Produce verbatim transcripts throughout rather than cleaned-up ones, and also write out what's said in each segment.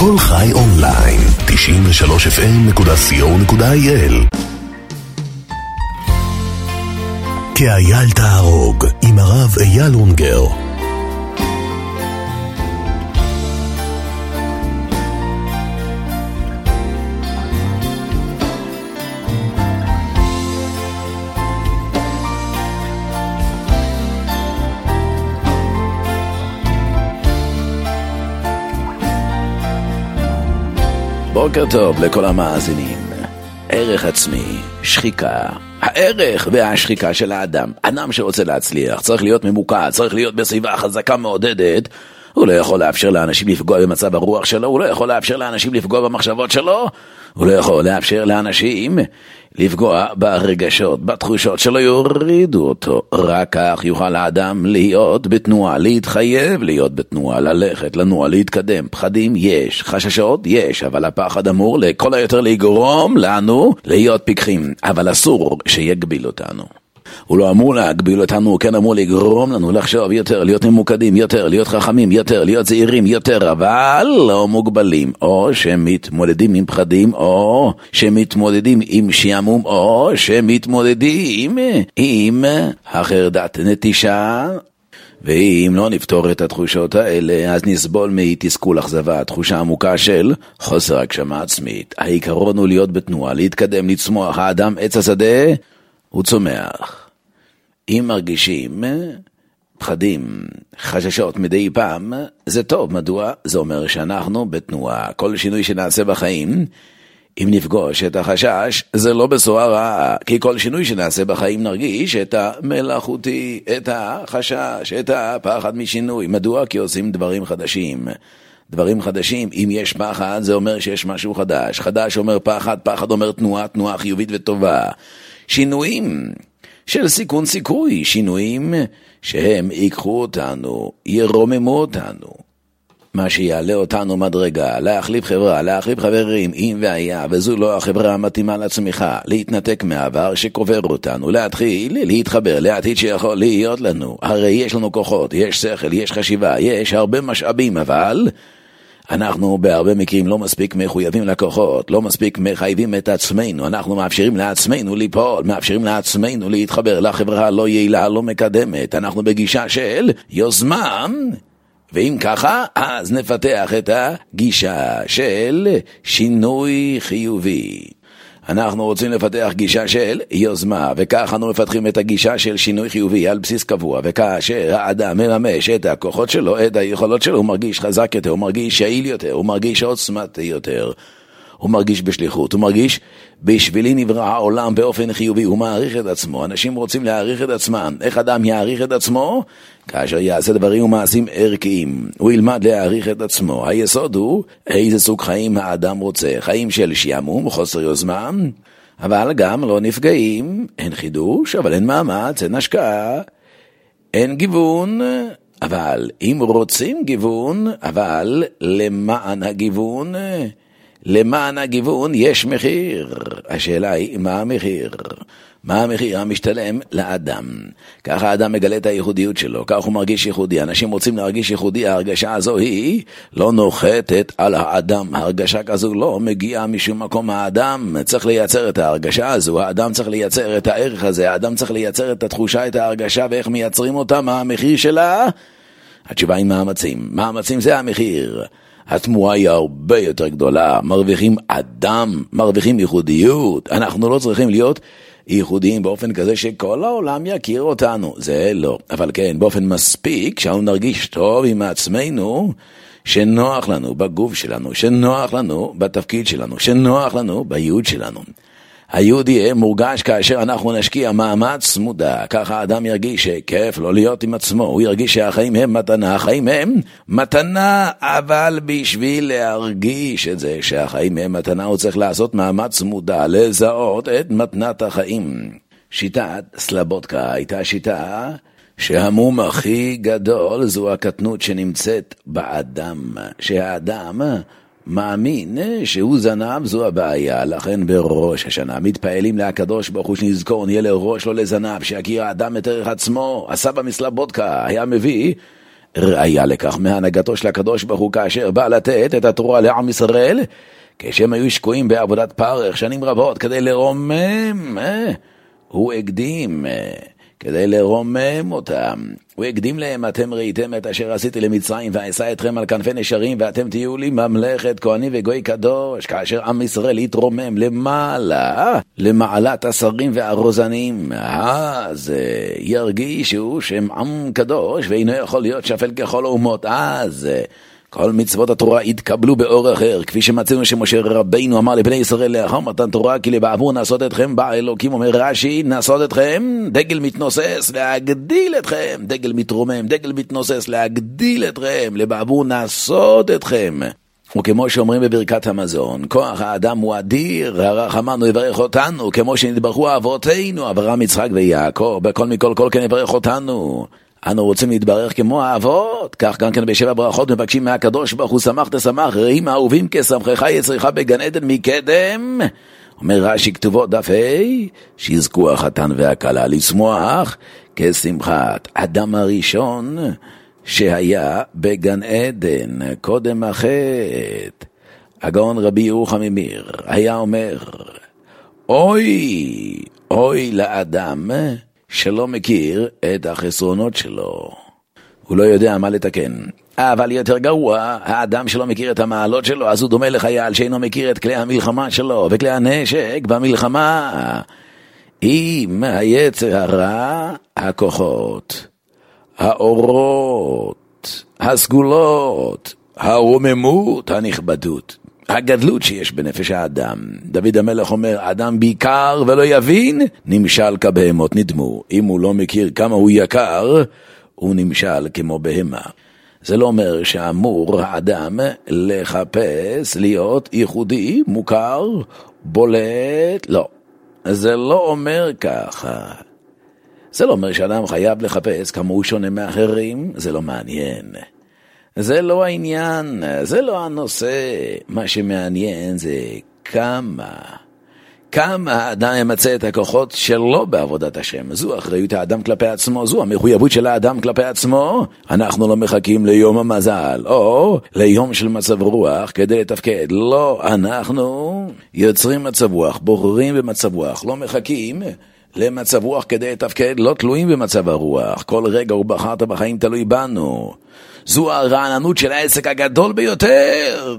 כל חי אונליין, תשעים ושלוש אף אם נקודה סי או נקודה איי אל. כאייל תהרוג, עם הרב אייל אונגר. בוקר טוב לכל המאזינים. ערך עצמי, שחיקה. הערך והשחיקה של האדם. אדם שרוצה להצליח צריך להיות ממוקד, צריך להיות בסביבה חזקה מעודדת. הוא לא יכול לאפשר לאנשים לפגוע במצב הרוח שלו, הוא לא יכול לאפשר לאנשים לפגוע במחשבות שלו, הוא לא יכול לאפשר לאנשים לפגוע ברגשות, בתחושות שלו, יורידו אותו. רק כך יוכל האדם להיות בתנועה, להתחייב להיות בתנועה, ללכת, לנוע, להתקדם. פחדים יש, חששות יש, אבל הפחד אמור לכל היותר לגרום לנו להיות פיקחים, אבל אסור שיגביל אותנו. הוא לא אמור להגביל אותנו, הוא כן אמור לגרום לנו לחשוב יותר, להיות ממוקדים יותר, להיות חכמים יותר, להיות זהירים יותר, אבל לא מוגבלים, או שמתמודדים עם פחדים, או שמתמודדים עם שעמום, או שמתמודדים עם החרדת נטישה. ואם לא נפתור את התחושות האלה, אז נסבול מתסכול אכזבה, תחושה עמוקה של חוסר הגשמה עצמית. העיקרון הוא להיות בתנועה, להתקדם, לצמוח. האדם עץ השדה הוא צומח. אם מרגישים פחדים, חששות מדי פעם, זה טוב. מדוע? זה אומר שאנחנו בתנועה. כל שינוי שנעשה בחיים, אם נפגוש את החשש, זה לא בשורה רעה. כי כל שינוי שנעשה בחיים נרגיש את המלאכותי, את החשש, את הפחד משינוי. מדוע? כי עושים דברים חדשים. דברים חדשים, אם יש פחד, זה אומר שיש משהו חדש. חדש אומר פחד, פחד אומר תנועה, תנועה חיובית וטובה. שינויים של סיכון סיכוי, שינויים שהם ייקחו אותנו, ירוממו אותנו, מה שיעלה אותנו מדרגה, להחליף חברה, להחליף חברים, אם והיה, וזו לא החברה המתאימה לצמיחה, להתנתק מהעבר שקובר אותנו, להתחיל להתחבר לעתיד שיכול להיות לנו. הרי יש לנו כוחות, יש שכל, יש חשיבה, יש הרבה משאבים, אבל אנחנו בהרבה מקרים לא מספיק מחויבים לקוחות, לא מספיק מחייבים את עצמנו, אנחנו מאפשרים לעצמנו ליפול, מאפשרים לעצמנו להתחבר לחברה לא יעילה, לא מקדמת. אנחנו בגישה של יוזמה, ואם ככה, אז נפתח את הגישה של שינוי חיובי. אנחנו רוצים לפתח גישה של יוזמה, וכך אנו מפתחים את הגישה של שינוי חיובי על בסיס קבוע, וכאשר האדם מממש את הכוחות שלו, את היכולות שלו, הוא מרגיש חזק יותר, הוא מרגיש יעיל יותר, הוא מרגיש עוצמתי יותר, הוא מרגיש בשליחות, הוא מרגיש בשבילי נברא העולם באופן חיובי, הוא מעריך את עצמו. אנשים רוצים להעריך את עצמם. איך אדם יעריך את עצמו? כאשר יעשה דברים ומעשים ערכיים, הוא ילמד להעריך את עצמו. היסוד הוא איזה סוג חיים האדם רוצה, חיים של שעמום, חוסר יוזמה, אבל גם לא נפגעים, אין חידוש, אבל אין מאמץ, אין השקעה, אין גיוון. אבל אם רוצים גיוון, אבל למען הגיוון, למען הגיוון יש מחיר. השאלה היא, מה המחיר? מה המחיר המשתלם לאדם? ככה האדם מגלה את הייחודיות שלו, כך הוא מרגיש ייחודי. אנשים רוצים להרגיש ייחודי, ההרגשה הזו היא לא נוחתת על האדם. ההרגשה כזו לא מגיעה משום מקום. האדם צריך לייצר את ההרגשה הזו, האדם צריך לייצר את הערך הזה, האדם צריך לייצר את התחושה, את ההרגשה, ואיך מייצרים אותה, מה המחיר שלה? התשובה היא מאמצים. מאמצים זה המחיר. התמורה היא הרבה יותר גדולה, מרוויחים אדם, מרוויחים ייחודיות. אנחנו לא צריכים להיות ייחודיים באופן כזה שכל העולם יכיר אותנו, זה לא. אבל כן, באופן מספיק שאנו נרגיש טוב עם עצמנו, שנוח לנו בגוף שלנו, שנוח לנו בתפקיד שלנו, שנוח לנו בייעוד שלנו. הייעוד יהיה מורגש כאשר אנחנו נשקיע מאמץ מודע. ככה האדם ירגיש שכיף לא להיות עם עצמו, הוא ירגיש שהחיים הם מתנה, החיים הם מתנה, אבל בשביל להרגיש את זה שהחיים הם מתנה, הוא צריך לעשות מאמץ מודע, לזהות את מתנת החיים. שיטת סלבודקה הייתה שיטה שהמום הכי גדול זו הקטנות שנמצאת באדם, שהאדם מאמין שהוא זנב, זו הבעיה. לכן בראש השנה מתפעלים להקדוש ברוך הוא שנזכור נהיה לראש לא לזנב, שיכיר האדם את ערך עצמו. הסבא מסלבודקה היה מביא ראיה לכך מהנהגתו של הקדוש ברוך הוא כאשר בא לתת את התורה לעם ישראל, כשהם היו שקועים בעבודת פרך שנים רבות כדי לרומם, אה? הוא הקדים, אה? כדי לרומם אותם. הוא הקדים להם, אתם ראיתם את אשר עשיתי למצרים ועשה אתכם על כנפי נשרים ואתם תהיו לי ממלכת כהנים וגוי קדוש. כאשר עם ישראל יתרומם למעלה, למעלת השרים והרוזנים, אז ירגישו שהם עם קדוש ואינו יכול להיות שפל ככל האומות. אז כל מצוות התורה יתקבלו באור אחר, כפי שמצאנו שמשה רבינו אמר לבני ישראל לאחר מתן תורה, כי לבעבור נעשות אתכם, בא אלוקים אומר רש"י, נעשות אתכם, דגל מתנוסס להגדיל אתכם, דגל מתרומם, דגל מתנוסס להגדיל אתכם, לבעבור נעשות אתכם. וכמו שאומרים בברכת המזון, כוח האדם הוא אדיר, הרחמנו יברך אותנו, כמו שנתברכו אבותינו, אברהם, יצחק ויעקב, בכל מכל כל כן יברך אותנו. אנו רוצים להתברך כמו האבות, כך גם כן בשבע ברכות מבקשים מהקדוש ברוך הוא, שמח תשמח, רעים אהובים כשמחך יצריך בגן עדן מקדם. אומר רש"י כתובות דף ה', שיזכו החתן והכלה לשמוח כשמחת אדם הראשון שהיה בגן עדן קודם החטא. הגאון רבי ירוחם ממיר היה אומר, אוי, אוי לאדם שלא מכיר את החסרונות שלו, הוא לא יודע מה לתקן. אבל יותר גרוע, האדם שלא מכיר את המעלות שלו, אז הוא דומה לחייל שאינו מכיר את כלי המלחמה שלו וכלי הנשק במלחמה. אם היצר הרע, הכוחות, האורות, הסגולות, הרוממות, הנכבדות, הגדלות שיש בנפש האדם. דוד המלך אומר, אדם בעיקר ולא יבין, נמשל כבהמות נדמו. אם הוא לא מכיר כמה הוא יקר, הוא נמשל כמו בהמה. זה לא אומר שאמור האדם לחפש להיות ייחודי, מוכר, בולט, לא. זה לא אומר ככה. זה לא אומר שאדם חייב לחפש כמה הוא שונה מאחרים, זה לא מעניין. זה לא העניין, זה לא הנושא. מה שמעניין זה כמה, כמה האדם ימצא את הכוחות שלו בעבודת השם. זו אחריות האדם כלפי עצמו, זו המחויבות של האדם כלפי עצמו. אנחנו לא מחכים ליום המזל או ליום של מצב רוח כדי לתפקד. לא, אנחנו יוצרים מצב רוח, בוחרים במצב רוח, לא מחכים למצב רוח כדי לתפקד, לא תלויים במצב הרוח. כל רגע הוא בחרת בחיים תלוי בנו. זו הרעננות של העסק הגדול ביותר.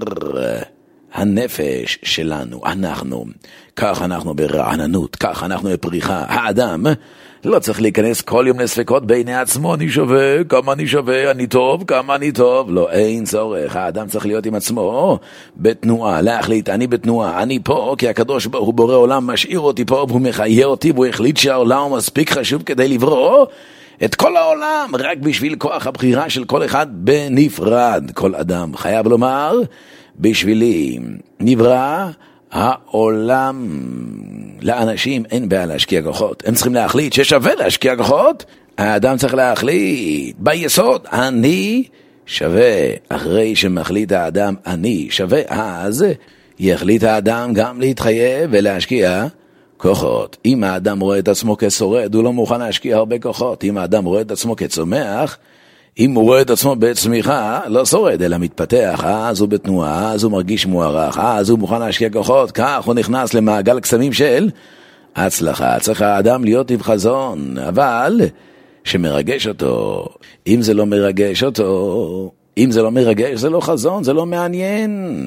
הנפש שלנו, אנחנו, כך אנחנו ברעננות, כך אנחנו בפריחה. האדם לא צריך להיכנס כל יום לספקות בעיני עצמו, אני שווה, כמה אני שווה, אני טוב, כמה אני טוב. לא, אין צורך. האדם צריך להיות עם עצמו בתנועה, להחליט, אני בתנועה, אני פה, כי הקדוש ברוך הוא בורא עולם, משאיר אותי פה, והוא מחיה אותי, והוא החליט שהעולם הוא מספיק חשוב כדי לברוא את כל העולם, רק בשביל כוח הבחירה של כל אחד בנפרד. כל אדם חייב לומר, בשבילי נברא העולם. לאנשים אין בעיה להשקיע כוחות, הם צריכים להחליט ששווה להשקיע כוחות. האדם צריך להחליט ביסוד, אני שווה. אחרי שמחליט האדם אני שווה, אז יחליט האדם גם להתחייב ולהשקיע כוחות. אם האדם רואה את עצמו כשורד, הוא לא מוכן להשקיע הרבה כוחות. אם האדם רואה את עצמו כצומח, אם הוא רואה את עצמו בצמיחה, לא שורד, אלא מתפתח, אז הוא בתנועה, אז הוא מרגיש מוערך, אז הוא מוכן להשקיע כוחות, כך הוא נכנס למעגל קסמים של הצלחה. צריך האדם להיות עם חזון, אבל שמרגש אותו. אם זה לא מרגש אותו, אם זה לא מרגש, זה לא חזון, זה לא מעניין.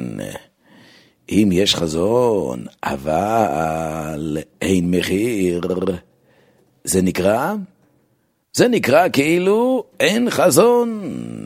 אם יש חזון, אבל אין מחיר, זה נקרא? זה נקרא כאילו אין חזון.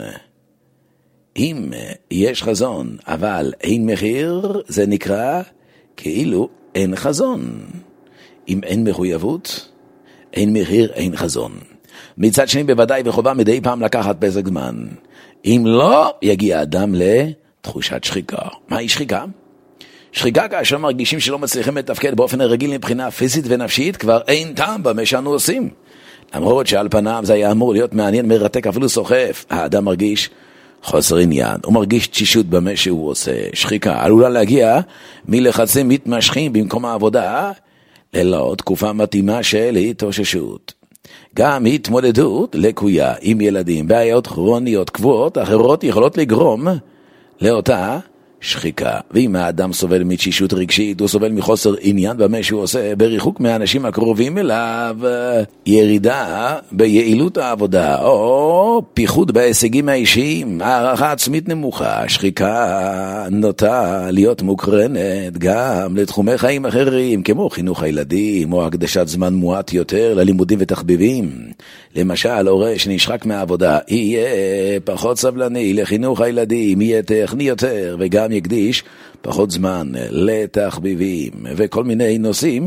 אם יש חזון, אבל אין מחיר, זה נקרא כאילו אין חזון. אם אין מחויבות, אין מחיר, אין חזון. מצד שני, בוודאי וחובה מדי פעם לקחת פסק זמן. אם לא, יגיע אדם לתחושת שחיקה. מהי שחיקה? שחיקה כאשר מרגישים שלא מצליחים לתפקד באופן הרגיל מבחינה פיזית ונפשית, כבר אין טעם במה שאנו עושים. למרות שעל פניו זה היה אמור להיות מעניין, מרתק, אפילו סוחף. האדם מרגיש חוסר עניין, הוא מרגיש תשישות במה שהוא עושה. שחיקה עלולה להגיע מלחצים מתמשכים במקום העבודה ללא תקופה מתאימה של התאוששות. גם התמודדות לקויה עם ילדים, בעיות כרוניות קבועות אחרות יכולות לגרום לאותה שחיקה. ואם האדם סובל מתשישות רגשית, הוא סובל מחוסר עניין במה שהוא עושה, בריחוק מהאנשים הקרובים אליו, ירידה ביעילות העבודה, או פיחות בהישגים האישיים, הערכה עצמית נמוכה, שחיקה נוטה להיות מוקרנת גם לתחומי חיים אחרים, כמו חינוך הילדים, או הקדשת זמן מועט יותר ללימודים ותחביבים. למשל, הורה שנשחק מהעבודה, יהיה פחות סבלני לחינוך הילדים, יהיה טכני יותר, וגם יקדיש פחות זמן לתחביבים וכל מיני נושאים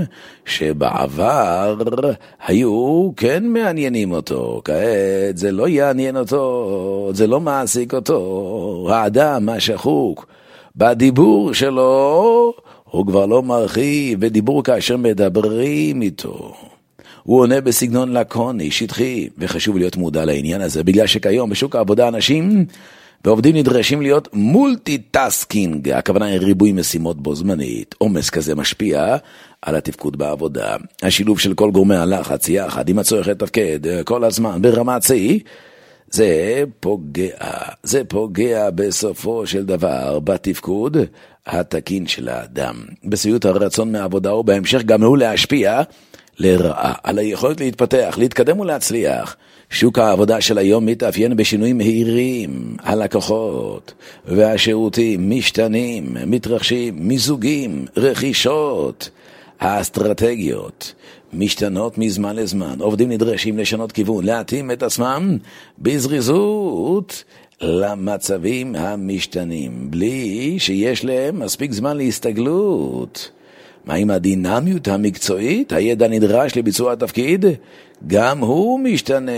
שבעבר היו כן מעניינים אותו. כעת זה לא יעניין אותו, זה לא מעסיק אותו. האדם השחוק בדיבור שלו הוא כבר לא מרחיב בדיבור כאשר מדברים איתו. הוא עונה בסגנון לקוני, שטחי, וחשוב להיות מודע לעניין הזה, בגלל שכיום בשוק העבודה אנשים ועובדים נדרשים להיות מולטי-טסקינג, הכוונה היא ריבוי משימות בו זמנית. עומס כזה משפיע על התפקוד בעבודה. השילוב של כל גורמי הלחץ יחד עם הצורך לתפקד כל הזמן ברמת צי, זה פוגע, זה פוגע בסופו של דבר בתפקוד התקין של האדם. בסביעות הרצון מהעבודה ובהמשך גם הוא להשפיע לרעה על היכולת להתפתח, להתקדם ולהצליח. שוק העבודה של היום מתאפיין בשינויים מהירים. הלקוחות והשירותים משתנים, מתרחשים, מיזוגים, רכישות. האסטרטגיות משתנות מזמן לזמן. עובדים נדרשים לשנות כיוון, להתאים את עצמם בזריזות למצבים המשתנים, בלי שיש להם מספיק זמן להסתגלות. מה עם הדינמיות המקצועית? הידע נדרש לביצוע התפקיד? גם הוא משתנה.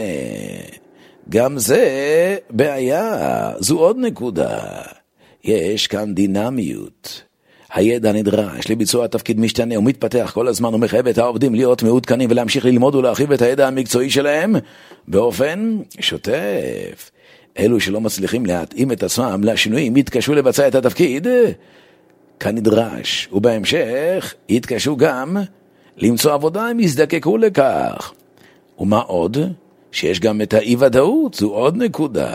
גם זה בעיה. זו עוד נקודה. יש כאן דינמיות. הידע נדרש לביצוע התפקיד משתנה ומתפתח כל הזמן ומחייב את העובדים להיות מעודכנים ולהמשיך ללמוד ולהרחיב את הידע המקצועי שלהם באופן שוטף. אלו שלא מצליחים להתאים את עצמם לשינויים יתקשו לבצע את התפקיד כנדרש, ובהמשך יתקשו גם למצוא עבודה אם יזדקקו לכך. ומה עוד? שיש גם את האי-ודאות, זו עוד נקודה.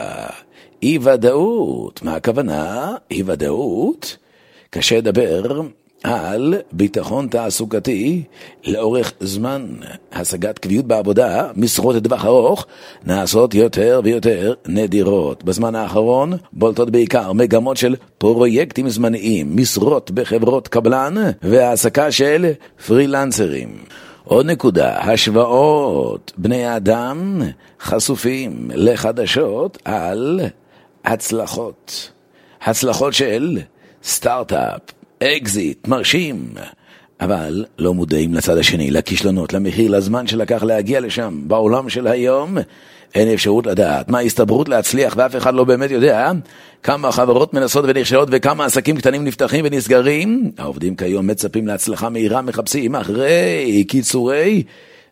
אי-ודאות, מה הכוונה? אי-ודאות, קשה לדבר על ביטחון תעסוקתי לאורך זמן. השגת קביעות בעבודה, משרות לטווח ארוך, נעשות יותר ויותר נדירות. בזמן האחרון בולטות בעיקר מגמות של פרויקטים זמניים, משרות בחברות קבלן והעסקה של פרילנסרים. עוד נקודה, השוואות. בני האדם חשופים לחדשות על הצלחות. הצלחות של סטארט-אפ, אקזיט, מרשים, אבל לא מודעים לצד השני, לכישלונות, למחיר, לזמן שלקח להגיע לשם. בעולם של היום אין אפשרות לדעת מה ההסתברות להצליח, ואף אחד לא באמת יודע כמה חברות מנסות ונכשלות וכמה עסקים קטנים נפתחים ונסגרים. העובדים כיום מצפים להצלחה מהירה, מחפשים אחרי קיצורי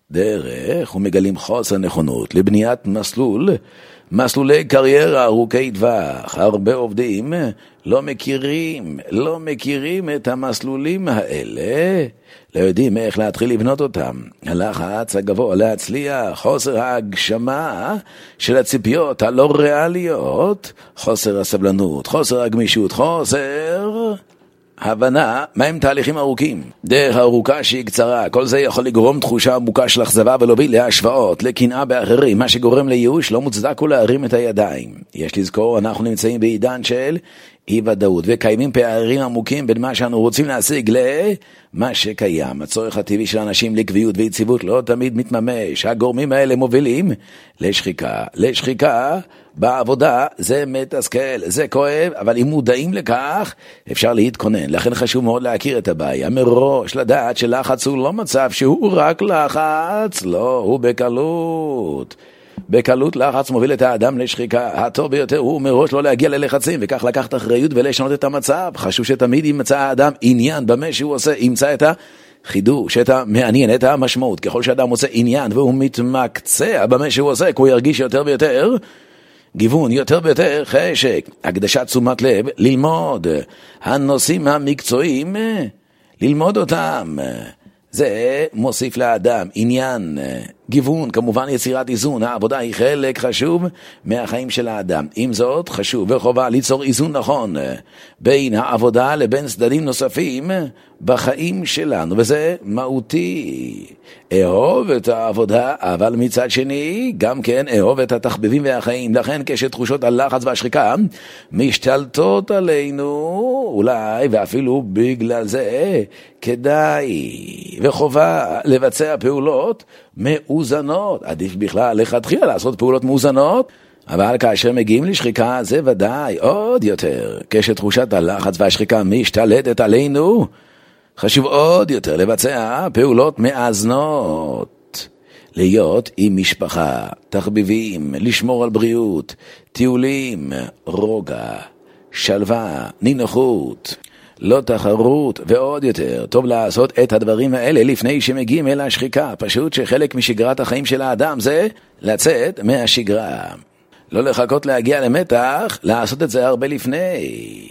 דרך ומגלים חוסר נכונות לבניית מסלול, מסלולי קריירה ארוכי טווח. הרבה עובדים לא מכירים, לא מכירים את המסלולים האלה, לא יודעים איך להתחיל לבנות אותם. הלחץ הגבוה להצליח, חוסר ההגשמה של הציפיות הלא ריאליות, חוסר הסבלנות, חוסר הגמישות, חוסר הבנה מהם תהליכים ארוכים, דרך ארוכה שהיא קצרה. כל זה יכול לגרום תחושה עמוקה של אכזבה ולהוביל להשוואות, לקנאה באחרים, מה שגורם לייאוש לא מוצדק ולהרים את הידיים. יש לזכור, אנחנו נמצאים בעידן של אי ודאות, וקיימים פערים עמוקים בין מה שאנו רוצים להשיג למה שקיים. הצורך הטבעי של אנשים לקביעות ויציבות לא תמיד מתממש. הגורמים האלה מובילים לשחיקה. לשחיקה בעבודה זה מתסכל, זה כואב, אבל אם מודעים לכך אפשר להתכונן. לכן חשוב מאוד להכיר את הבעיה מראש, לדעת שלחץ הוא לא מצב שהוא רק לחץ, לא, הוא בקלות. בקלות לחץ מוביל את האדם לשחיקה. הטוב ביותר הוא מראש לא להגיע ללחצים, וכך לקחת אחריות ולשנות את המצב. חשוב שתמיד ימצא האדם עניין במה שהוא עושה, ימצא את החידוש, את המעניין, את המשמעות. ככל שאדם מוצא עניין והוא מתמקצע במה שהוא עושה, הוא ירגיש יותר ויותר גיוון, יותר ויותר חשק, הקדשת תשומת לב, ללמוד הנושאים המקצועיים, ללמוד אותם. זה מוסיף לאדם עניין גיוון, כמובן יצירת איזון. העבודה היא חלק חשוב מהחיים של האדם. עם זאת, חשוב וחובה ליצור איזון נכון בין העבודה לבין צדדים נוספים בחיים שלנו, וזה מהותי. אהוב את העבודה, אבל מצד שני גם כן אהוב את התחביבים והחיים. לכן כשתחושות הלחץ והשחיקה משתלטות עלינו, אולי ואפילו בגלל זה כדאי וחובה לבצע פעולות מאוזנות. עדיף בכלל לכתחילה לעשות פעולות מאוזנות, אבל כאשר מגיעים לשחיקה זה ודאי עוד יותר. כשתחושת הלחץ והשחיקה משתלטת עלינו, חשוב עוד יותר לבצע פעולות מאזנות. להיות עם משפחה, תחביבים, לשמור על בריאות, טיולים, רוגע, שלווה, נינוחות, לא תחרות ועוד יותר. טוב לעשות את הדברים האלה לפני שמגיעים אל השחיקה. פשוט שחלק משגרת החיים של האדם זה לצאת מהשגרה. לא לחכות להגיע למתח, לעשות את זה הרבה לפני.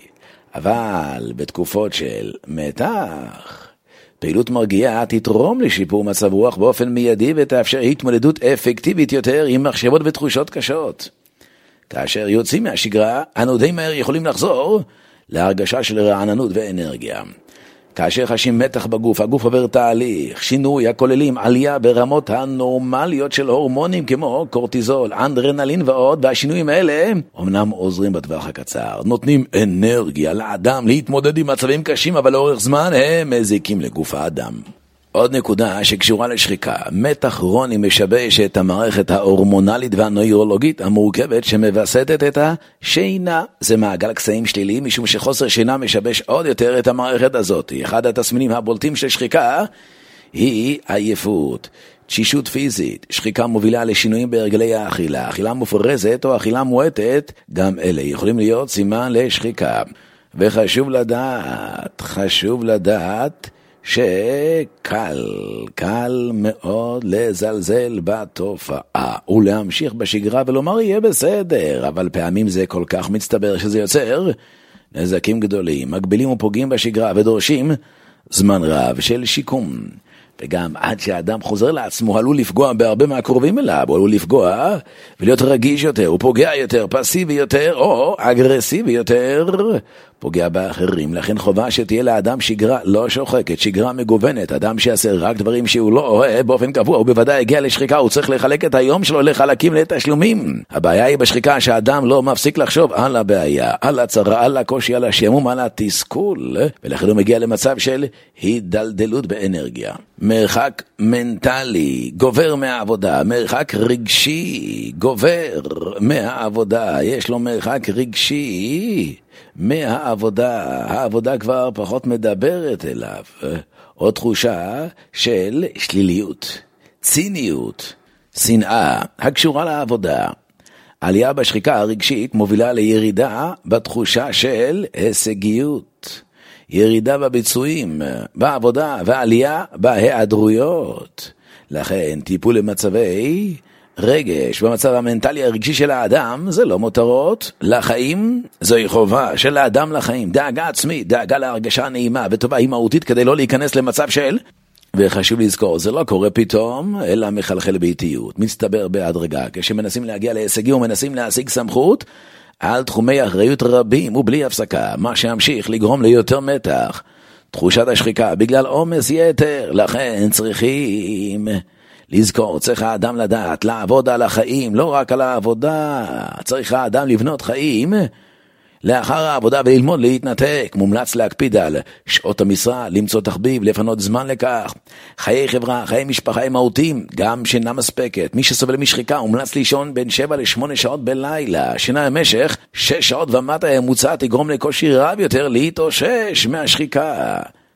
אבל בתקופות של מתח, פעילות מרגיעה תתרום לשיפור מצב רוח באופן מיידי ותאפשר התמודדות אפקטיבית יותר עם מחשבות ותחושות קשות. כאשר יוצאים מהשגרה, אנו די מהר יכולים לחזור להרגשה של רעננות ואנרגיה. כאשר חשים מתח בגוף, הגוף עובר תהליך שינוי הכוללים עלייה ברמות הנורמליות של הורמונים כמו קורטיזול, אנדרנלין ועוד, והשינויים האלה אמנם עוזרים בטווח הקצר, נותנים אנרגיה לאדם להתמודד עם מצבים קשים, אבל לאורך זמן הם מזיקים לגוף האדם. עוד נקודה שקשורה לשחיקה, מתח כרוני משבש את המערכת ההורמונלית והנוירולוגית המורכבת שמבססת את השינה. זה מעגל קסמים שלילי, משום שחוסר שינה משבש עוד יותר את המערכת הזאת. אחד התסמינים הבולטים של שחיקה היא עייפות, תשישות פיזית. שחיקה מובילה לשינויים בהרגלי האכילה, אכילה מופרזת או אכילה מועטת, גם אלה יכולים להיות סימן לשחיקה. וחשוב לדעת, חשוב לדעת שקל, קל מאוד לזלזל בתופעה ולהמשיך בשגרה ולומר יהיה בסדר, אבל פעמים זה כל כך מצטבר שזה יוצר נזקים גדולים, מגבילים ופוגעים בשגרה ודורשים זמן רב של שיקום. וגם עד שהאדם חוזר לעצמו עלול לפגוע בהרבה מהקרובים אליו, הוא עלול לפגוע ולהיות רגיש יותר, הוא פוגע יותר, פסיבי יותר או אגרסיבי יותר, פוגע באחרים. לכן חובה שתהיה לאדם שגרה לא שוחקת, שגרה מגוונת. אדם שיעשה רק דברים שהוא לא אוהב באופן קבוע, הוא בוודאי הגיע לשחיקה, הוא צריך לחלק את היום שלו לחלקים לתשלומים. הבעיה היא בשחיקה שהאדם לא מפסיק לחשוב על הבעיה, על הצרה, על הקושי, על השעמום, על התסכול, ולכן הוא מגיע למצב של הידלדלות באנרגיה. מרחק מנטלי גובר מהעבודה, מרחק רגשי גובר מהעבודה, יש לו מרחק רגשי מהעבודה, העבודה כבר פחות מדברת אליו, או תחושה של שליליות, ציניות, שנאה הקשורה לעבודה. עלייה בשחיקה הרגשית מובילה לירידה בתחושה של הישגיות, ירידה בביצועים, בעבודה ועלייה בהיעדרויות. לכן טיפול למצבי רגש במצב המנטלי הרגשי של האדם זה לא מותרות לחיים, זוהי חובה של האדם לחיים. דאגה עצמית, דאגה להרגשה נעימה וטובה היא מהותית כדי לא להיכנס למצב של, וחשוב לזכור, זה לא קורה פתאום, אלא מחלחל באיטיות, מצטבר בהדרגה. כשמנסים להגיע להישגים ומנסים להשיג סמכות על תחומי אחריות רבים ובלי הפסקה, מה שימשיך לגרום ליותר מתח, תחושת השחיקה בגלל עומס יתר. לכן צריכים לזכור, צריך האדם לדעת, לעבוד על החיים, לא רק על העבודה. צריך האדם לבנות חיים לאחר העבודה וללמוד להתנתק. מומלץ להקפיד על שעות המשרה, למצוא תחביב, לפנות זמן לכך. חיי חברה, חיי משפחה הם מהותיים, גם שינה מספקת. מי שסובל משחיקה מומלץ לישון בין שבע לשמונה שעות בלילה. שינה במשך שש שעות ומטה המוצע תגרום לקושי רב יותר להתאושש מהשחיקה.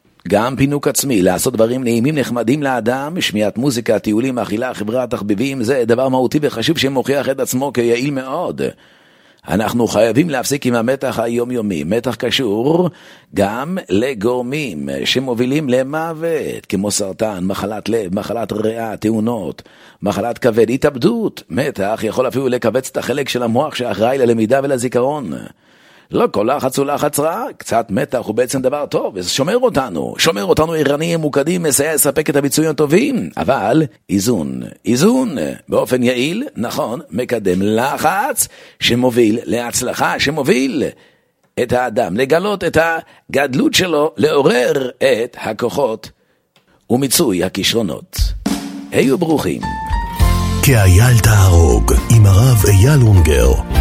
גם פינוק עצמי, לעשות דברים נעימים נחמדים לאדם, שמיעת מוזיקה, טיולים, אכילה, חברה, תחביבים, זה דבר מהותי וחשוב שמוכיח את עצמו כיעיל מאוד. אנחנו חייבים להפסיק עם המתח היומיומי. מתח קשור גם לגורמים שמובילים למוות, כמו סרטן, מחלת לב, מחלת ריאה, תאונות, מחלת כבד, התאבדות. מתח יכול אפילו לקבץ את החלק של המוח שאחראי ללמידה ולזיכרון. לא כל לחץ הוא לחץ רע, קצת מתח הוא בעצם דבר טוב, זה שומר אותנו, שומר אותנו ערניים, מוקדים, מסייע לספק את הביצועים הטובים, אבל איזון, איזון באופן יעיל, נכון, מקדם לחץ שמוביל להצלחה, שמוביל את האדם, לגלות את הגדלות שלו, לעורר את הכוחות ומיצוי הכישרונות. היו ברוכים. כאייל תהרוג עם הרב אייל אונגר.